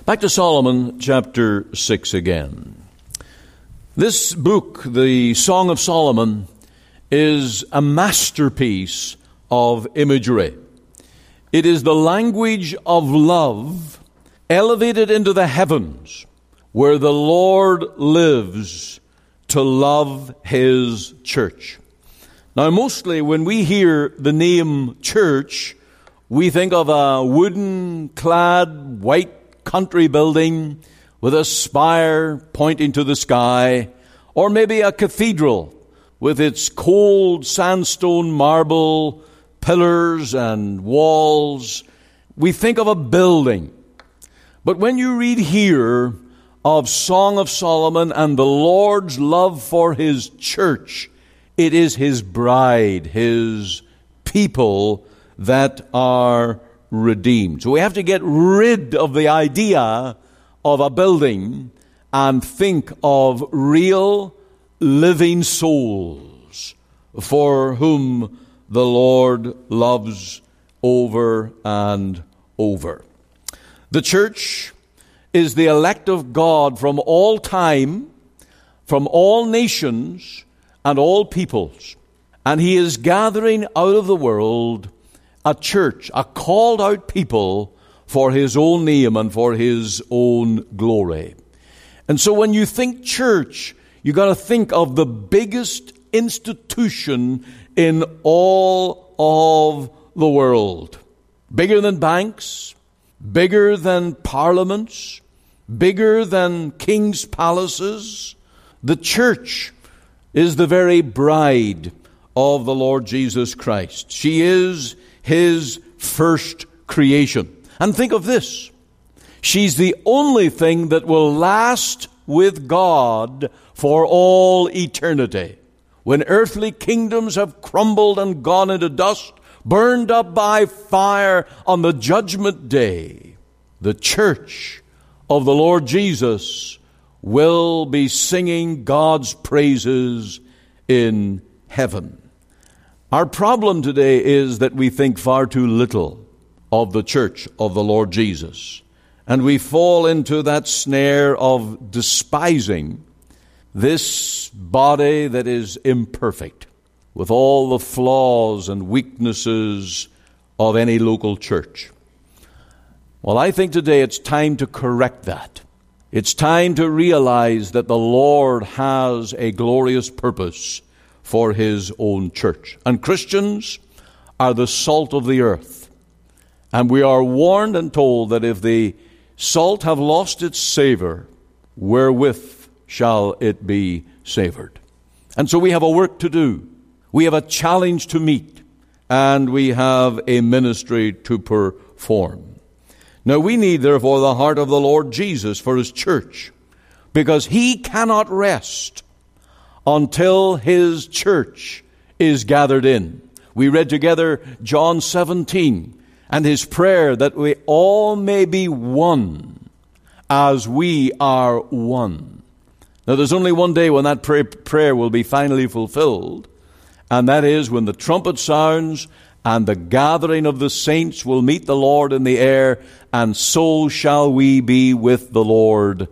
Back to Solomon chapter 6 again. This book, the Song of Solomon, is a masterpiece of imagery. It is the language of love elevated into the heavens, where the Lord lives to love His church. Now, mostly when we hear the name church, we think of a wooden-clad white country building with a spire pointing to the sky, or maybe a cathedral with its cold sandstone marble pillars and walls. We think of a building. But when you read here of Song of Solomon and the Lord's love for His church, it is His bride, His people that are redeemed. So we have to get rid of the idea of a building and think of real living souls for whom the Lord loves over and over. The church is the elect of God from all time, from all nations and all peoples. And He is gathering out of the world a church, a called out people for His own name and for His own glory. And so when you think church, you got to think of the biggest institution in all of the world. Bigger than banks, bigger than parliaments, bigger than king's palaces. The church is the very bride of the Lord Jesus Christ. She is His first creation. And think of this. She's the only thing that will last with God for all eternity. When earthly kingdoms have crumbled and gone into dust, burned up by fire on the judgment day, the church of the Lord Jesus will be singing God's praises in heaven. Our problem today is that we think far too little of the church of the Lord Jesus. And we fall into that snare of despising this body that is imperfect, with all the flaws and weaknesses of any local church. Well, I think today it's time to correct that. It's time to realize that the Lord has a glorious purpose for His own church. And Christians are the salt of the earth. And we are warned and told that if the salt have lost its savor, wherewith shall it be savored? And so we have a work to do. We have a challenge to meet. And we have a ministry to perform. Now we need, therefore, the heart of the Lord Jesus for His church, because He cannot rest until His church is gathered in. We read together John 17 and His prayer that we all may be one as we are one. Now there's only one day when that prayer will be finally fulfilled, and that is when the trumpet sounds and the gathering of the saints will meet the Lord in the air, and so shall we be with the Lord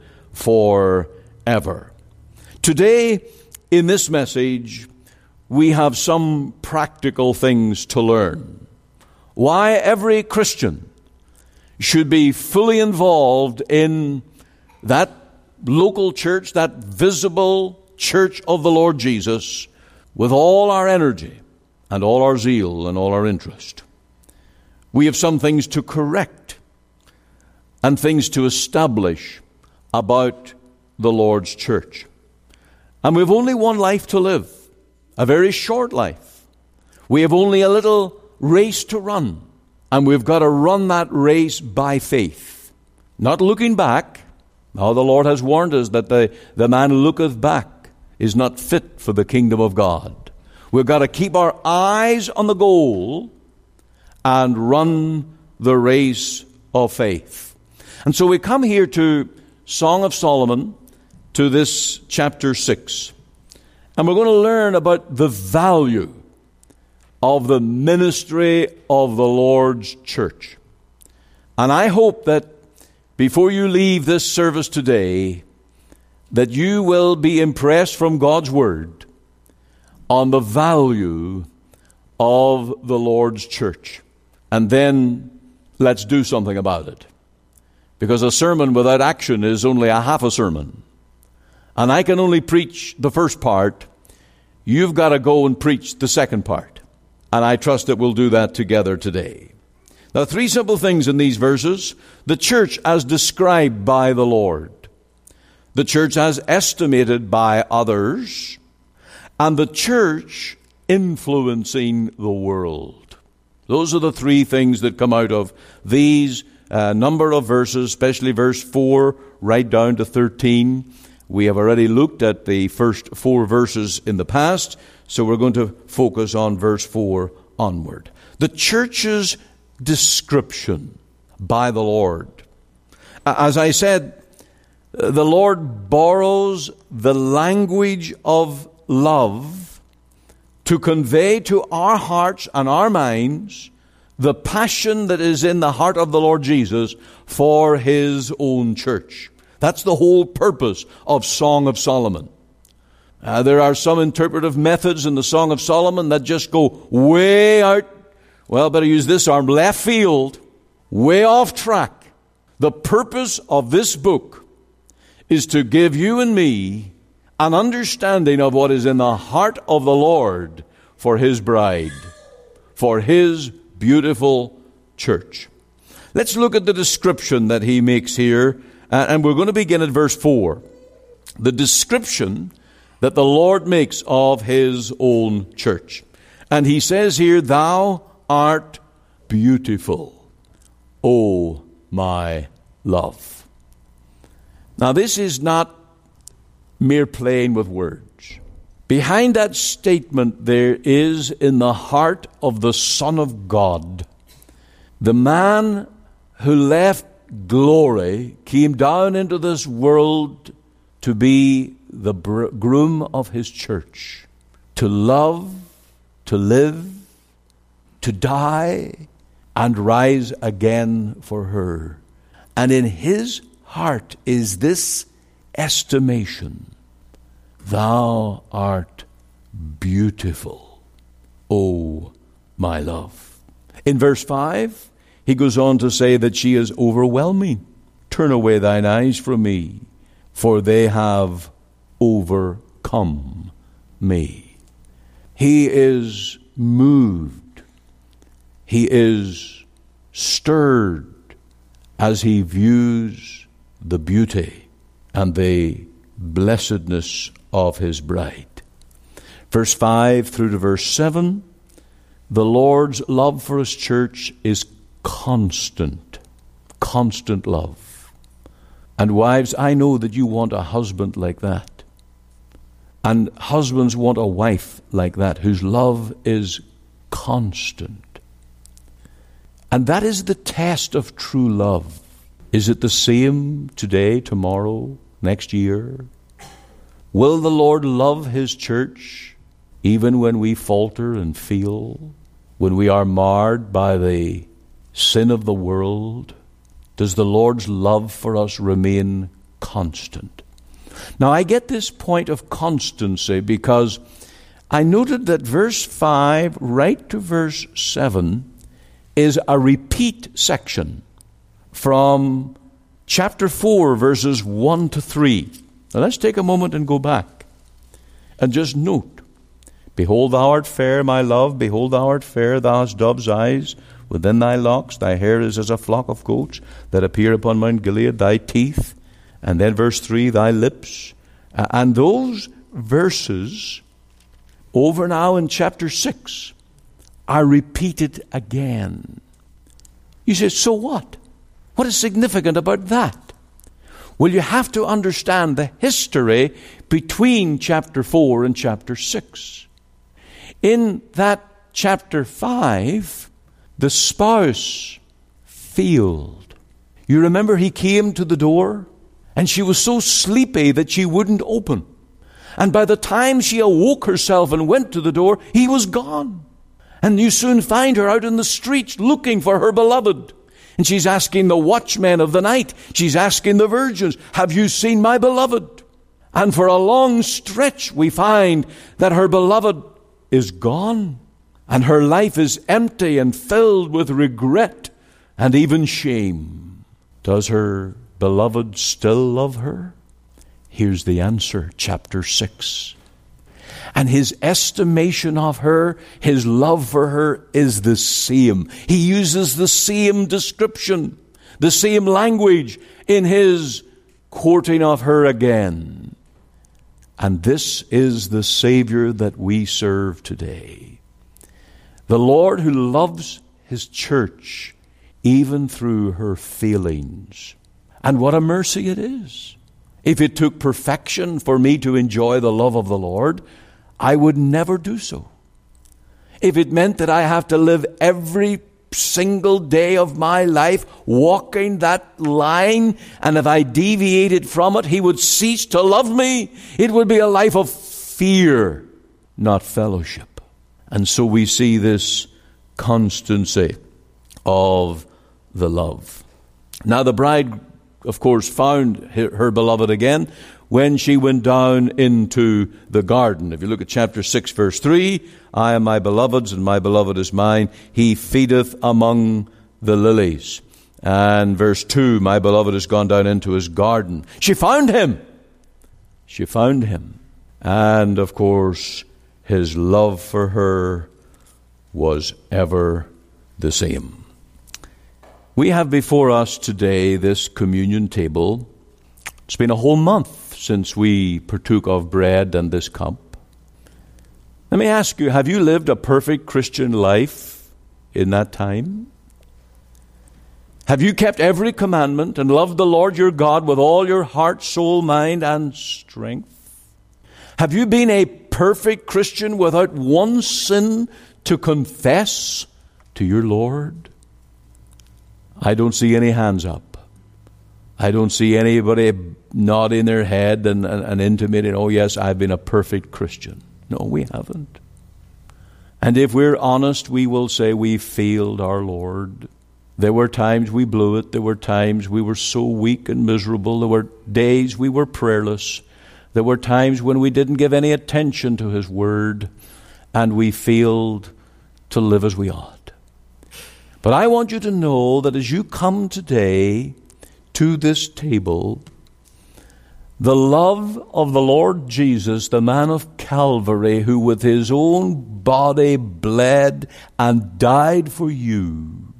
forever. Today, in this message, we have some practical things to learn. Why every Christian should be fully involved in that local church, that visible church of the Lord Jesus, with all our energy and all our zeal and all our interest. We have some things to correct and things to establish about the Lord's church. And we've only one life to live, a very short life. We have only a little race to run, and we've got to run that race by faith, not looking back. Now the Lord has warned us that the man who looketh back is not fit for the kingdom of God. We've got to keep our eyes on the goal and run the race of faith. And so we come here to Song of Solomon, to this chapter 6. And we're going to learn about the value of the ministry of the Lord's church. And I hope that before you leave this service today, that you will be impressed from God's Word on the value of the Lord's church. And then let's do something about it. Because a sermon without action is only a half a sermon. And I can only preach the first part. You've got to go and preach the second part. And I trust that we'll do that together today. Now, three simple things in these verses. The church as described by the Lord. The church as estimated by others. And the church influencing the world. Those are the three things that come out of these number of verses, especially verse 4 right down to 13. We have already looked at the first 4 verses in the past, so we're going to focus on verse 4 onward. The church's description by the Lord. As I said, the Lord borrows the language of love to convey to our hearts and our minds the passion that is in the heart of the Lord Jesus for His own church. That's the whole purpose of Song of Solomon. There are some interpretive methods in the Song of Solomon that just go way out, well, better use this arm, left field, way off track. The purpose of this book is to give you and me an understanding of what is in the heart of the Lord for His bride, for His beautiful church. Let's look at the description that He makes here. And we're going to begin at verse 4. The description that the Lord makes of His own church. And He says here, "Thou art beautiful, O my love." Now this is not mere playing with words. Behind that statement there is in the heart of the Son of God, the man who left glory, came down into this world to be the groom of His church, to love, to live, to die, and rise again for her. And in His heart is this estimation: "Thou art beautiful, O my love." In verse 5, he goes on to say that she is overwhelming. "Turn away thine eyes from me, for they have overcome me." He is moved. He is stirred as he views the beauty and the blessedness of his bride. Verse 5 through to verse 7, the Lord's love for His church is constant love. And wives, I know that you want a husband like that. And husbands want a wife like that, whose love is constant. And that is the test of true love. Is it the same today, tomorrow, next year? Will the Lord love His church even when we falter and feel, when we are marred by the sin of the world? Does the Lord's love for us remain constant? Now, I get this point of constancy because I noted that verse 5 right to verse 7 is a repeat section from chapter 4, verses 1 to 3. Now, let's take a moment and go back and just note. "Behold, thou art fair, my love. Behold, thou art fair. Thou hast dove's eyes within thy locks. Thy hair is as a flock of goats that appear upon Mount Gilead. Thy teeth." And then verse 3, "Thy lips." And those verses over now in chapter 6 are repeated again. You say, so what? What is significant about that? Well, you have to understand the history between chapter 4 and chapter 6. In that chapter 5, the spouse failed. You remember he came to the door, and she was so sleepy that she wouldn't open. And by the time she awoke herself and went to the door, he was gone. And you soon find her out in the streets looking for her beloved. And she's asking the watchmen of the night. She's asking the virgins, have you seen my beloved? And for a long stretch we find that her beloved is gone. And her life is empty and filled with regret and even shame. Does her beloved still love her? Here's the answer, chapter 6. And his estimation of her, his love for her is the same. He uses the same description, the same language in his courting of her again. And this is the Savior that we serve today. The Lord who loves his church even through her failings. And what a mercy it is. If it took perfection for me to enjoy the love of the Lord, I would never do so. If it meant that I have to live every single day of my life walking that line, and if I deviated from it, he would cease to love me, it would be a life of fear, not fellowship. And so we see this constancy of the love. Now the bride, of course, found her beloved again when she went down into the garden. If you look at chapter 6, verse 3, I am my beloved's, and my beloved is mine. He feedeth among the lilies. And verse 2, my beloved has gone down into his garden. She found him. She found him. And, of course, his love for her was ever the same. We have before us today this communion table. It's been a whole month since we partook of bread and this cup. Let me ask you, have you lived a perfect Christian life in that time? Have you kept every commandment and loved the Lord your God with all your heart, soul, mind, and strength? Have you been a perfect Christian without one sin to confess to your Lord? I don't see any hands up. I don't see anybody nodding their head and intimating, oh yes, I've been a perfect Christian. No, we haven't. And if we're honest, we will say we failed our Lord. There were times we blew it. There were times we were so weak and miserable. There were days we were prayerless. There were times when we didn't give any attention to his word, and we failed to live as we ought. But I want you to know that as you come today to this table, the love of the Lord Jesus, the man of Calvary, who with his own body bled and died for you,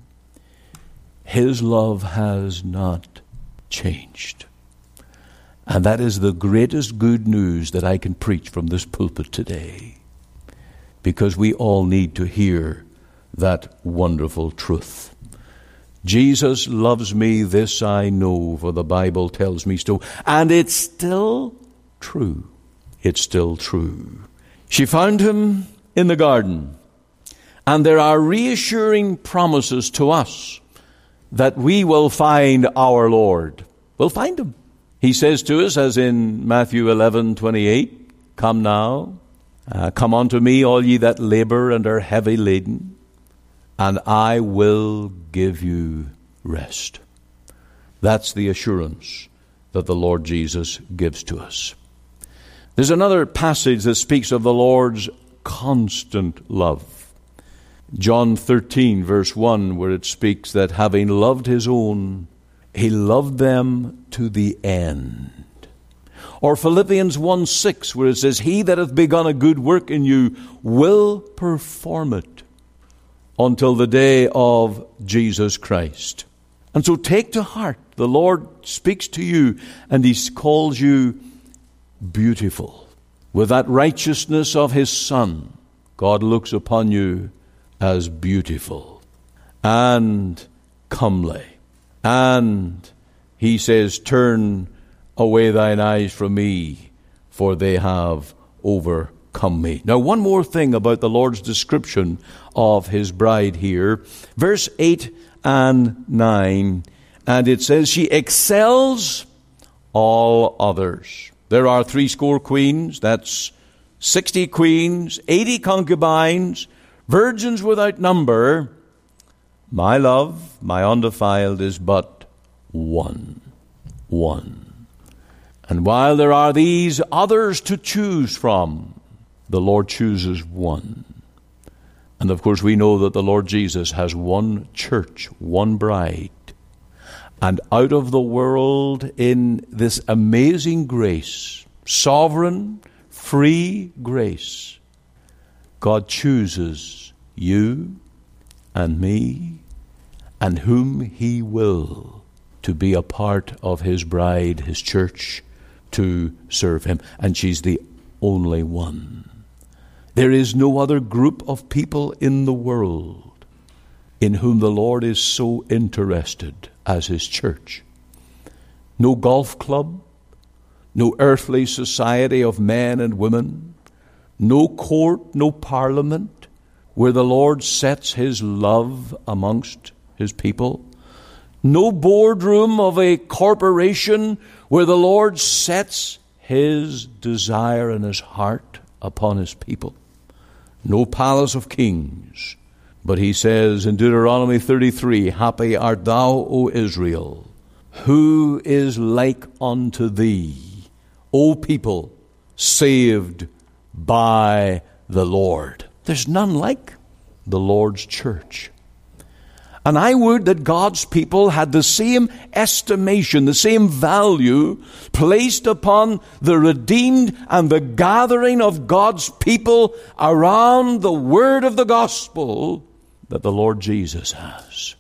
his love has not changed. And that is the greatest good news that I can preach from this pulpit today, because we all need to hear that wonderful truth. Jesus loves me, this I know, for the Bible tells me so. And it's still true. It's still true. She found him in the garden. And there are reassuring promises to us that we will find our Lord. We'll find him. He says to us, as in Matthew 11:28, come now, come unto me, all ye that labor and are heavy laden, and I will give you rest. That's the assurance that the Lord Jesus gives to us. There's another passage that speaks of the Lord's constant love. John 13, verse 1, where it speaks that having loved his own, he loved them to the end. Or Philippians 1:6, where it says, he that hath begun a good work in you will perform it until the day of Jesus Christ. And so take to heart, the Lord speaks to you and he calls you beautiful. With that righteousness of his Son, God looks upon you as beautiful and comely. And he says, turn away thine eyes from me, for they have overcome me. Now, one more thing about the Lord's description of his bride here. Verse 8 and 9, and it says, she excels all others. There are 80 queens, that's 60 queens, 80 concubines, virgins without number, my love, my undefiled, is but one. One. And while there are these others to choose from, the Lord chooses one. And of course we know that the Lord Jesus has one church, one bride. And out of the world, in this amazing grace, sovereign, free grace, God chooses you and me and whom He will to be a part of His bride, His church, to serve Him. And she's the only one. There is no other group of people in the world in whom the Lord is so interested as His church. No golf club, no earthly society of men and women, no court, no parliament, where the Lord sets His love amongst His people. No boardroom of a corporation where the Lord sets His desire and His heart upon His people. No palace of kings. But He says in Deuteronomy 33, happy art thou, O Israel, who is like unto thee, O people, saved by the Lord. There's none like the Lord's church. And I would that God's people had the same estimation, the same value placed upon the redeemed and the gathering of God's people around the word of the gospel that the Lord Jesus has.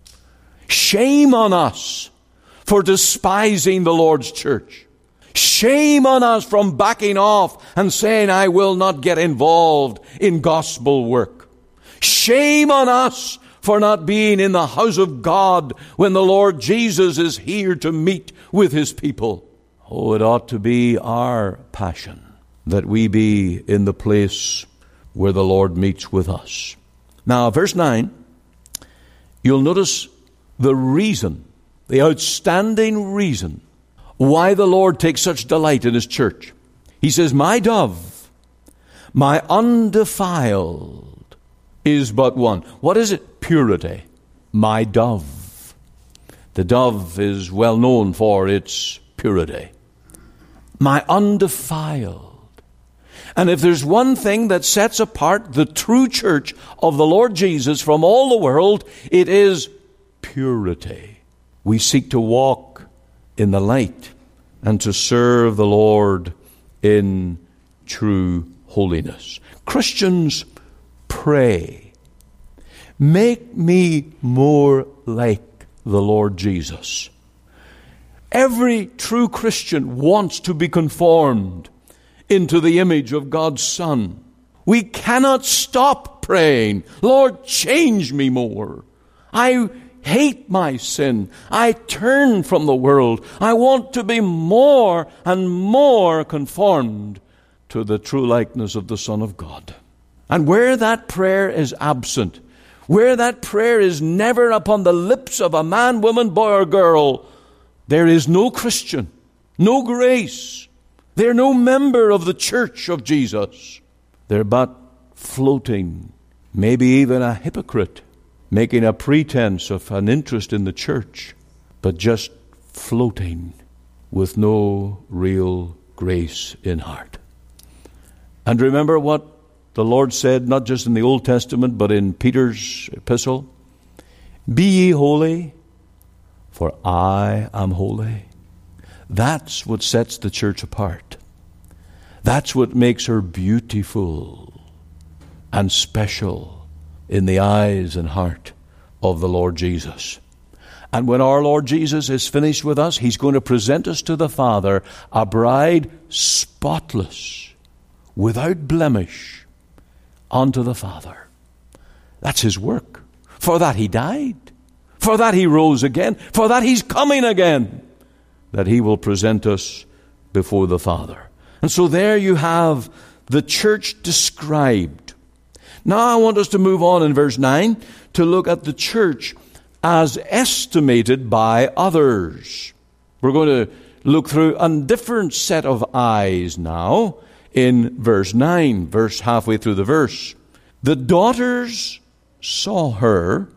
Shame on us for despising the Lord's church. Shame on us from backing off and saying, I will not get involved in gospel work. Shame on us for not being in the house of God when the Lord Jesus is here to meet with His people. Oh, it ought to be our passion that we be in the place where the Lord meets with us. Now, verse 9, you'll notice the reason, the outstanding reason why the Lord takes such delight in His church. He says, my dove, my undefiled, is but one. What is it? Purity. My dove. The dove is well known for its purity. My undefiled. And if there's one thing that sets apart the true church of the Lord Jesus from all the world, it is purity. We seek to walk in the light and to serve the Lord in true holiness. Christians, pray, make me more like the Lord Jesus. Every true Christian wants to be conformed into the image of God's Son. We cannot stop praying, Lord, change me more. I hate my sin. I turn from the world. I want to be more and more conformed to the true likeness of the Son of God. And where that prayer is absent, where that prayer is never upon the lips of a man, woman, boy, or girl, there is no Christian, no grace. They're no member of the church of Jesus. They're but floating, maybe even a hypocrite, making a pretense of an interest in the church, but just floating with no real grace in heart. And remember what the Lord said, not just in the Old Testament, but in Peter's epistle. Be ye holy, for I am holy. That's what sets the church apart. That's what makes her beautiful and special in the eyes and heart of the Lord Jesus. And when our Lord Jesus is finished with us, He's going to present us to the Father, a bride spotless, without blemish, unto the Father. That's His work. For that He died. For that He rose again. For that He's coming again. That He will present us before the Father. And so there you have the church described. Now I want us to move on in verse 9 to look at the church as estimated by others. We're going to look through a different set of eyes now in verse 9, verse halfway through the verse. The daughters saw her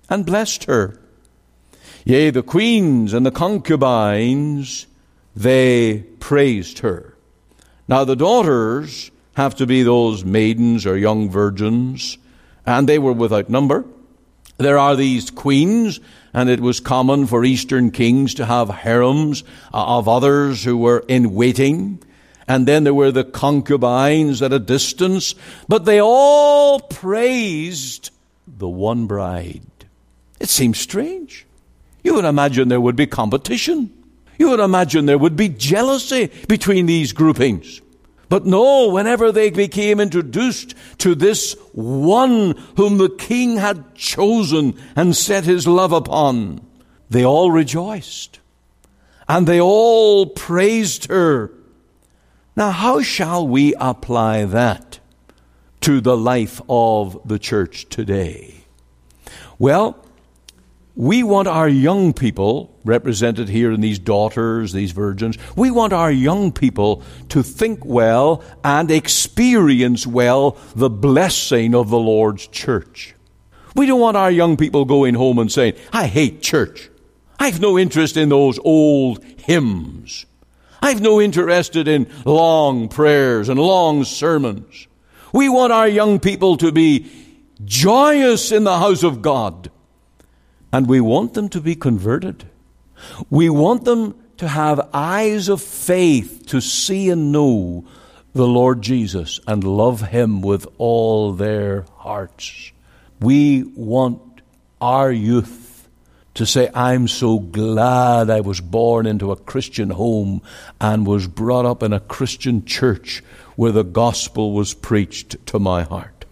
and blessed her. Yea, the queens and the concubines, they praised her. Now the daughters have to be those maidens or young virgins, and they were without number. There are these queens, and it was common for Eastern kings to have harems of others who were in waiting. And then there were the concubines at a distance, but they all praised the one bride. It seems strange. You would imagine there would be competition. You would imagine there would be jealousy between these groupings. But no, whenever they became introduced to this one whom the king had chosen and set his love upon, they all rejoiced. And they all praised her. Now, how shall we apply that to the life of the church today? Well, we want our young people, represented here in these daughters, these virgins, we want our young people to think well and experience well the blessing of the Lord's church. We don't want our young people going home and saying, I hate church. I've no interest in those old hymns. I've no interest in long prayers and long sermons. We want our young people to be joyous in the house of God. And we want them to be converted. We want them to have eyes of faith to see and know the Lord Jesus and love Him with all their hearts. We want our youth to say, I'm so glad I was born into a Christian home and was brought up in a Christian church where the gospel was preached to my heart.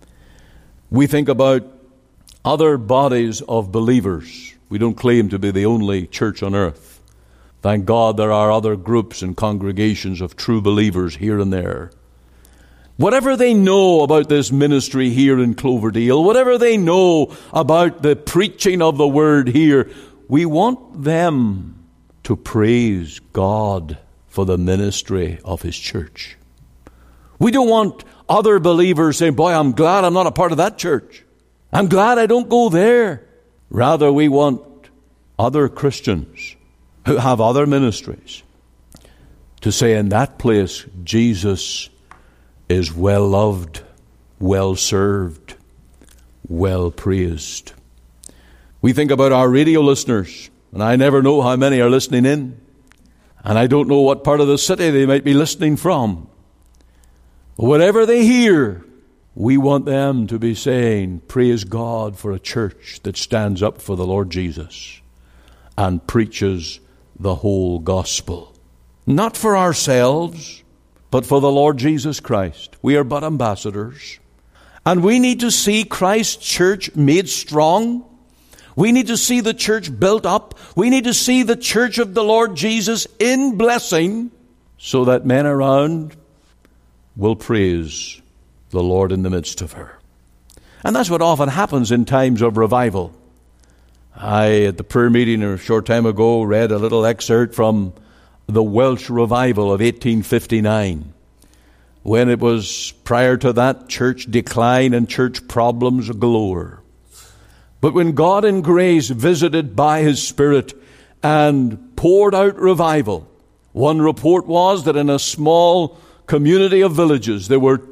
We think about other bodies of believers. We don't claim to be the only church on earth. Thank God there are other groups and congregations of true believers here and there. Whatever they know about this ministry here in Cloverdale, whatever they know about the preaching of the word here, we want them to praise God for the ministry of His church. We don't want other believers saying, boy, I'm glad I'm not a part of that church. I'm glad I don't go there. Rather, we want other Christians who have other ministries to say, in that place, Jesus is well loved, well served, well praised. We think about our radio listeners, and I never know how many are listening in, and I don't know what part of the city they might be listening from. Whatever they hear, we want them to be saying, praise God for a church that stands up for the Lord Jesus and preaches the whole gospel. Not for ourselves, but for the Lord Jesus Christ. We are but ambassadors. And we need to see Christ's church made strong. We need to see the church built up. We need to see the church of the Lord Jesus in blessing so that men around will praise the Lord in the midst of her. And that's what often happens in times of revival. I, at the prayer meeting a short time ago, read a little excerpt from the Welsh revival of 1859, when it was, prior to that, church decline and church problems galore. But when God in grace visited by His Spirit and poured out revival, one report was that in a small community of villages there were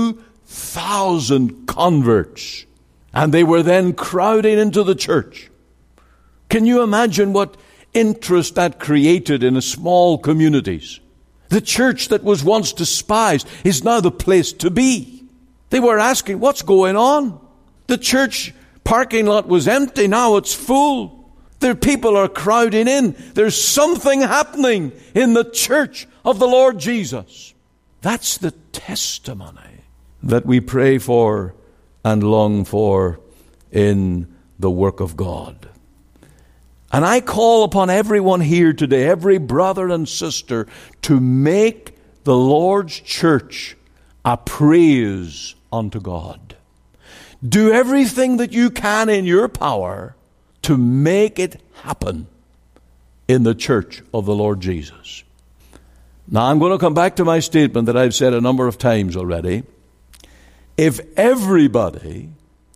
2,000 converts, and they were then crowding into the church. Can you imagine what interest that created in small communities? The church that was once despised is now the place to be. They were asking, what's going on? The church parking lot was empty, now it's full. Their people are crowding in. There's something happening in the church of the Lord Jesus. That's the testimony that we pray for and long for in the work of God. And I call upon everyone here today, every brother and sister, to make the Lord's church a praise unto God. Do everything that you can in your power to make it happen in the church of the Lord Jesus. Now, I'm going to come back to my statement that I've said a number of times already. If everybody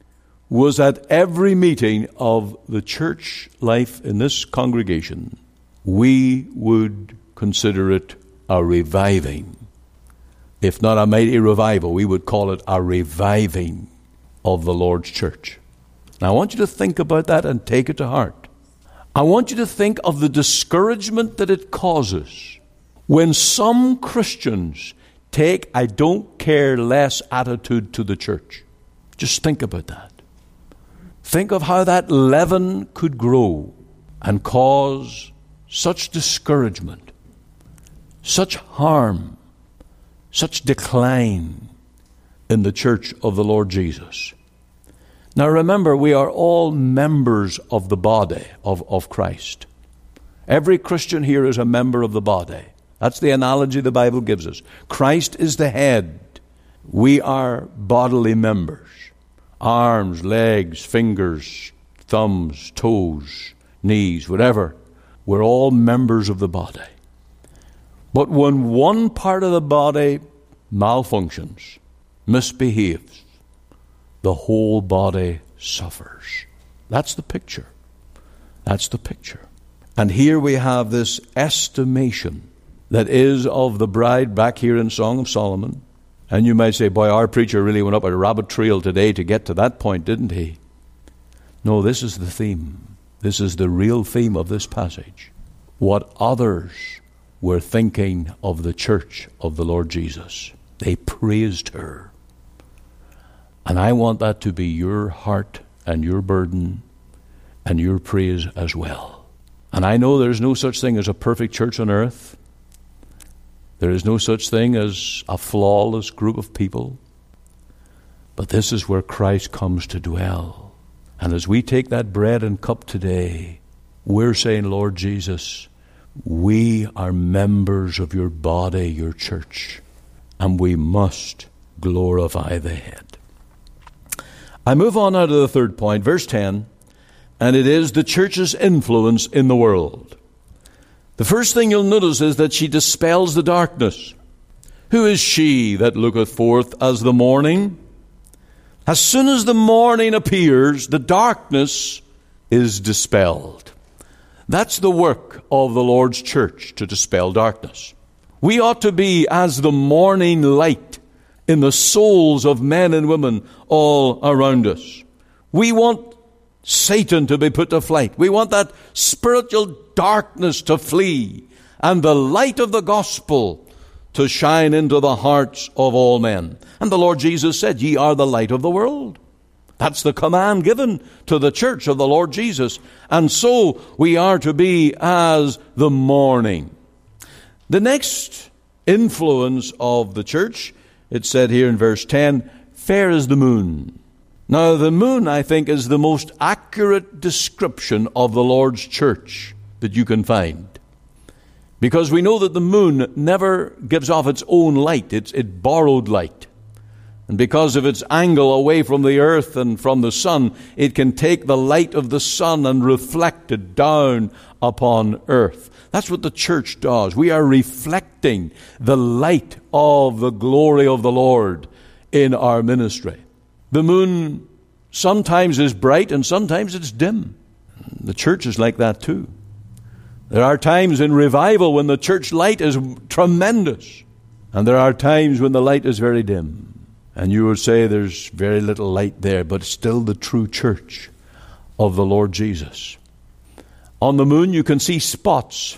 was at every meeting of the church life in this congregation, we would consider it a reviving. If not a mighty revival, we would call it a reviving of the Lord's church. Now, I want you to think about that and take it to heart. I want you to think of the discouragement that it causes when some Christians take a don't care less attitude to the church. Just think about that. Think of how that leaven could grow and cause such discouragement, such harm, such decline in the church of the Lord Jesus. Now remember, we are all members of the body of Christ. Every Christian here is a member of the body. That's the analogy the Bible gives us. Christ is the head. We are bodily members. Arms, legs, fingers, thumbs, toes, knees, whatever. We're all members of the body. But when one part of the body malfunctions, misbehaves, the whole body suffers. That's the picture. That's the picture. And here we have this estimation that is of the bride back here in Song of Solomon. And you might say, boy, our preacher really went up a rabbit trail today to get to that point, didn't he? No, this is the theme. This is the real theme of this passage. What others were thinking of the church of the Lord Jesus. They praised her. And I want that to be your heart and your burden and your praise as well. And I know there's no such thing as a perfect church on earth. There is no such thing as a flawless group of people. But this is where Christ comes to dwell. And as we take that bread and cup today, we're saying, Lord Jesus, we are members of your body, your church, and we must glorify the head. I move on now to the third point, verse 10, and it is the church's influence in the world. The first thing you'll notice is that she dispels the darkness. Who is she that looketh forth as the morning? As soon as the morning appears, the darkness is dispelled. That's the work of the Lord's church, to dispel darkness. We ought to be as the morning light in the souls of men and women all around us. We want Satan to be put to flight. We want that spiritual darkness to flee and the light of the gospel to shine into the hearts of all men. And the Lord Jesus said, ye are the light of the world. That's the command given to the church of the Lord Jesus. And so we are to be as the morning. The next influence of the church, it said here in verse 10, fair as the moon. Now the moon, I think, is the most accurate description of the Lord's church that you can find. Because we know that the moon never gives off its own light. It's borrowed light. And because of its angle away from the earth and from the sun, it can take the light of the sun and reflect it down upon earth. That's what the church does. We are reflecting the light of the glory of the Lord in our ministry. The moon sometimes is bright and sometimes it's dim. The church is like that too. There are times in revival when the church light is tremendous. And there are times when the light is very dim. And you would say there's very little light there, but it's still the true church of the Lord Jesus. On the moon you can see spots.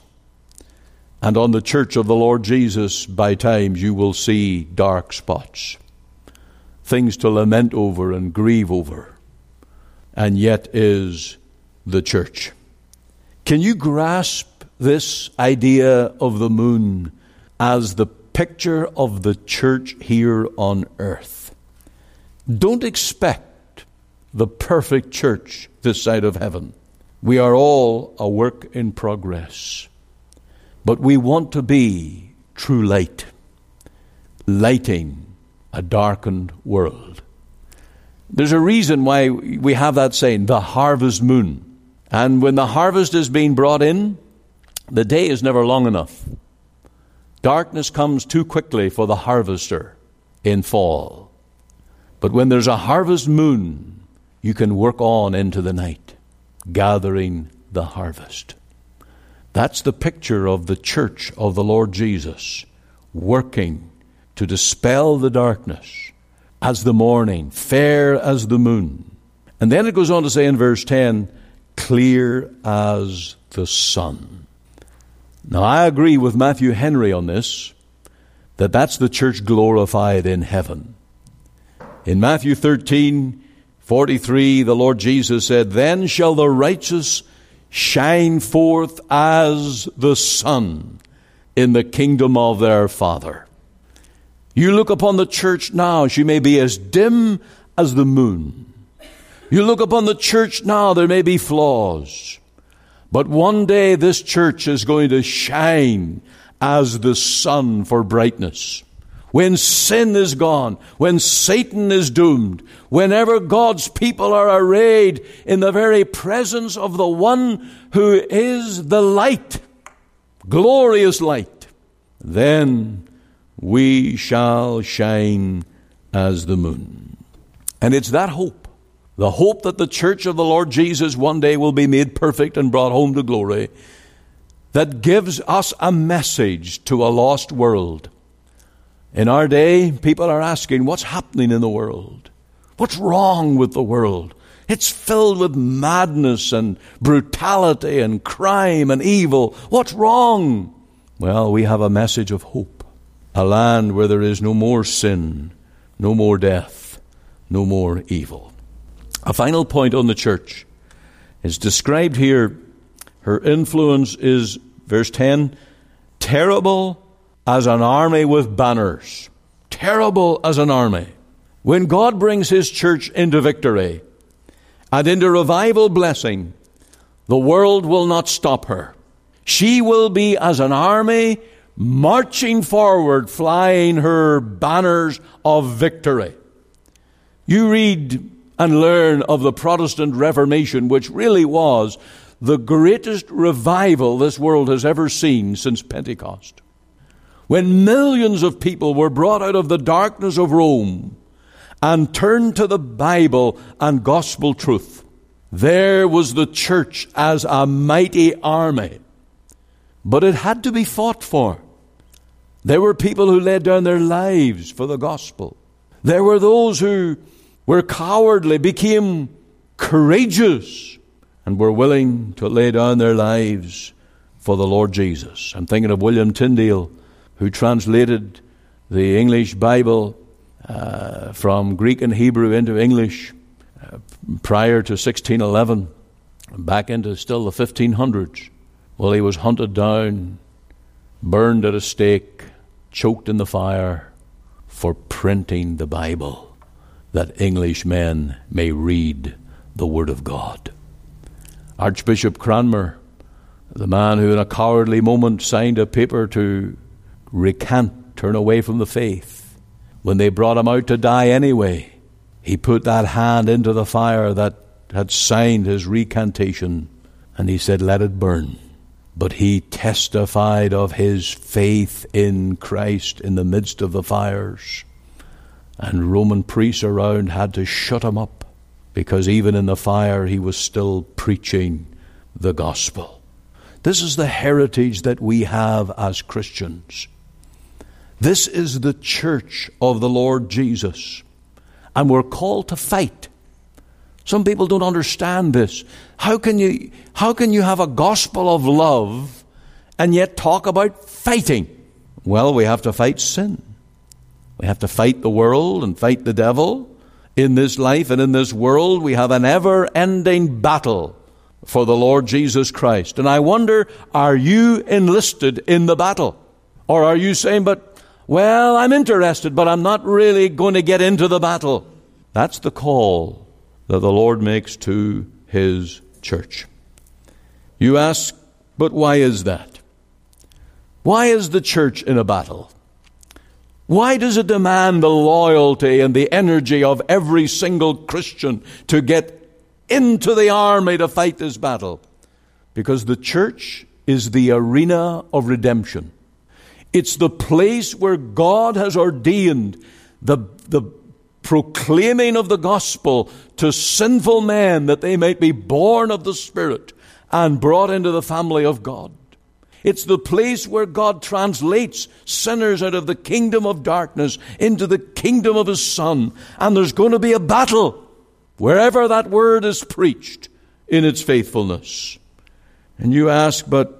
And on the church of the Lord Jesus, by times you will see dark spots. Things to lament over and grieve over. And yet is the church. Can you grasp this idea of the moon as the picture of the church here on earth? Don't expect the perfect church this side of heaven. We are all a work in progress. But we want to be true light, lighting a darkened world. There's a reason why we have that saying, the harvest moon. And when the harvest is being brought in, the day is never long enough. Darkness comes too quickly for the harvester in fall. But when there's a harvest moon, you can work on into the night, gathering the harvest. That's the picture of the church of the Lord Jesus, working to dispel the darkness as the morning, fair as the moon. And then it goes on to say in verse 10, clear as the sun. Now I agree with Matthew Henry on this, that that's the church glorified in heaven. In Matthew 13:43, the Lord Jesus said, then shall the righteous shine forth as the sun in the kingdom of their Father. You look upon the church now, she may be as dim as the moon. You look upon the church now, there may be flaws. But one day this church is going to shine as the sun for brightness. When sin is gone, when Satan is doomed, whenever God's people are arrayed in the very presence of the one who is the light, glorious light, then we shall shine as the moon. And it's that hope, the hope that the church of the Lord Jesus one day will be made perfect and brought home to glory, that gives us a message to a lost world. In our day, people are asking, what's happening in the world? What's wrong with the world? It's filled with madness and brutality and crime and evil. What's wrong? Well, we have a message of hope. A land where there is no more sin, no more death, no more evil. A final point on the church is described here. Her influence is, verse 10, terrible as an army with banners. Terrible as an army. When God brings His church into victory and into revival blessing, the world will not stop her. She will be as an army marching forward, flying her banners of victory. You read and learn of the Protestant Reformation, which really was the greatest revival this world has ever seen since Pentecost. When millions of people were brought out of the darkness of Rome and turned to the Bible and gospel truth, there was the church as a mighty army. But it had to be fought for. There were people who laid down their lives for the gospel. There were those who were cowardly, became courageous, and were willing to lay down their lives for the Lord Jesus. I'm thinking of William Tyndale, who translated the English Bible from Greek and Hebrew into English prior to 1611, back into still the 1500s. Well, he was hunted down, burned at a stake, choked in the fire for printing the Bible, that English men may read the Word of God. Archbishop Cranmer, the man who in a cowardly moment signed a paper to recant, turn away from the faith, when they brought him out to die anyway, he put that hand into the fire that had signed his recantation, and he said, let it burn. But he testified of his faith in Christ in the midst of the fires. And Roman priests around had to shut him up, because even in the fire he was still preaching the gospel. This is the heritage that we have as Christians. This is the church of the Lord Jesus. And we're called to fight. Some people don't understand this. How can you have a gospel of love and yet talk about fighting? Well, we have to fight sin. We have to fight the world and fight the devil. In this life and in this world, we have an ever-ending battle for the Lord Jesus Christ. And I wonder, are you enlisted in the battle? Or are you saying, well, I'm interested, but I'm not really going to get into the battle? That's the call that the Lord makes to His church. You ask, but why is that? Why is the church in a battle? Why does it demand the loyalty and the energy of every single Christian to get into the army to fight this battle? Because the church is the arena of redemption. It's the place where God has ordained the proclaiming of the gospel to sinful men that they might be born of the Spirit and brought into the family of God. It's the place where God translates sinners out of the kingdom of darkness into the kingdom of His Son. And there's going to be a battle wherever that word is preached in its faithfulness. And you ask, but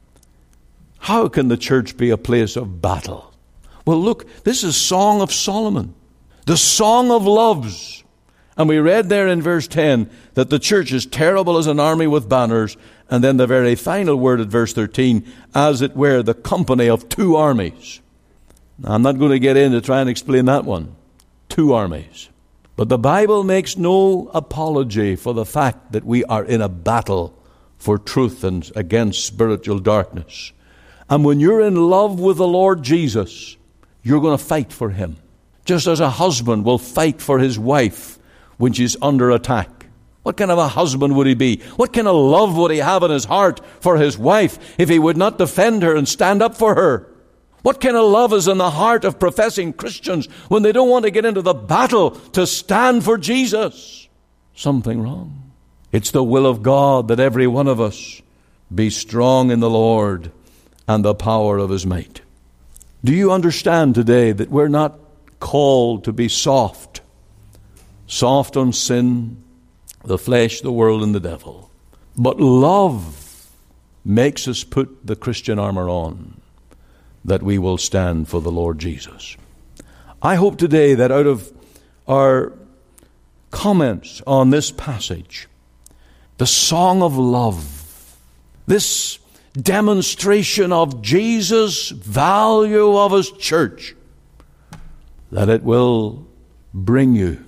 how can the church be a place of battle? Well, look, this is Song of Solomon, the Song of Loves. And we read there in verse 10 that the church is terrible as an army with banners. And then the very final word at verse 13, as it were, the company of two armies. Now, I'm not going to get in to try and explain that one. Two armies. But the Bible makes no apology for the fact that we are in a battle for truth and against spiritual darkness. And when you're in love with the Lord Jesus, you're going to fight for Him. Just as a husband will fight for his wife when she's under attack. What kind of a husband would he be? What kind of love would he have in his heart for his wife if he would not defend her and stand up for her? What kind of love is in the heart of professing Christians when they don't want to get into the battle to stand for Jesus? Something wrong. It's the will of God that every one of us be strong in the Lord and the power of His might. Do you understand today that we're not called to be soft? Soft on sin, the flesh, the world, and the devil. But love makes us put the Christian armor on, that we will stand for the Lord Jesus. I hope today that out of our comments on this passage, the song of love, this demonstration of Jesus' value of His church, that it will bring you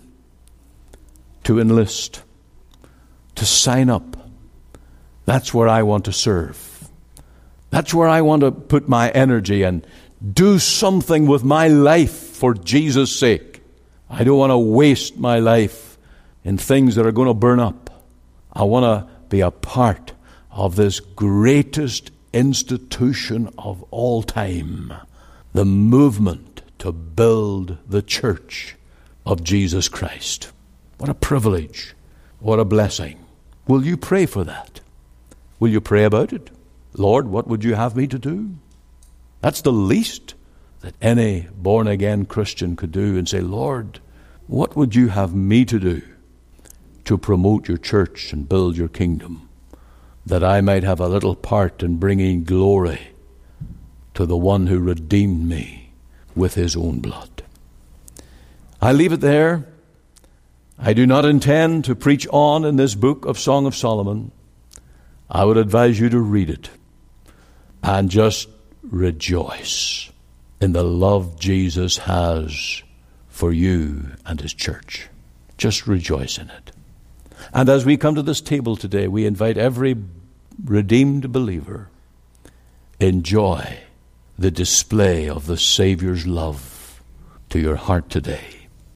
to enlist, to sign up. That's where I want to serve. That's where I want to put my energy and do something with my life for Jesus' sake. I don't want to waste my life in things that are going to burn up. I want to be a part of this greatest institution of all time, the movement to build the church of Jesus Christ. What a privilege. What a blessing. Will you pray for that? Will you pray about it? Lord, what would you have me to do? That's the least that any born-again Christian could do, and say, Lord, what would you have me to do to promote your church and build your kingdom, that I might have a little part in bringing glory to the one who redeemed me with His own blood. I leave it there. I do not intend to preach on in this book of Song of Solomon. I would advise you to read it and just rejoice in the love Jesus has for you and His church. Just rejoice in it. And as we come to this table today, we invite every redeemed believer, enjoy the display of the Savior's love to your heart today.